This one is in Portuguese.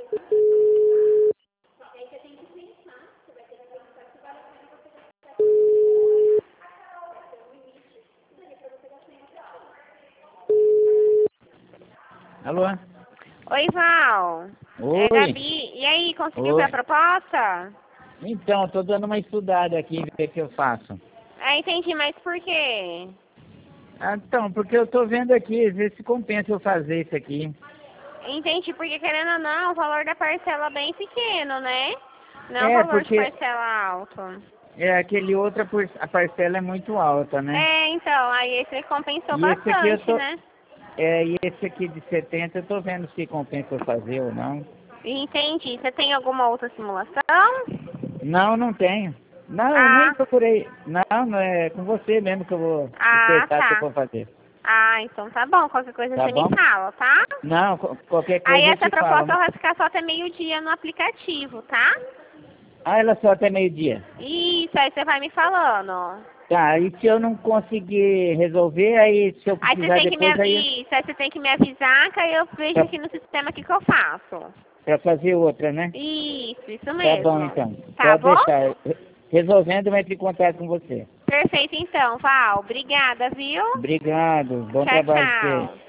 Alô? Oi, Val. Oi. É Gabi. E aí, conseguiu ver a proposta? Então, tô dando uma estudada aqui, ver o que eu faço. Entendi, mas por quê? Então, porque eu tô vendo aqui, ver se compensa eu fazer isso aqui. Entendi, porque querendo ou não, o valor da parcela é bem pequeno, né? Não é um valor de Porque parcela alto. aquele outro, a parcela é muito alta, né? Então, aí esse compensou E esse aqui eu bastante, tô... né? e esse aqui de 70 eu tô vendo se compensa eu fazer ou não. Entendi. Você tem alguma outra simulação? Não, não tenho. Não, eu nem Ah, procurei. Não é com você mesmo que eu vou acertar se eu tá. for fazer. Então tá bom. Qualquer coisa Tá você me bom? fala, tá? Não, qualquer Aí coisa eu essa te falo. proposta vai ficar só até meio-dia no aplicativo, tá? Ah, ela só até meio-dia. Isso, aí você vai me falando. Tá, e se eu não conseguir resolver, aí se eu Aí você precisar tem que me depois, aí avisar, aí você tem que me avisar, que aí eu vejo pra, aqui no sistema o que eu faço. pra fazer outra, né? Isso Tá bom, mesmo. então. Tá Pode bom? deixar. Resolvendo, eu entro em contato com você. Perfeito então, Val. Obrigada, viu? Obrigado. Bom Tchau, trabalho pra você. tchau.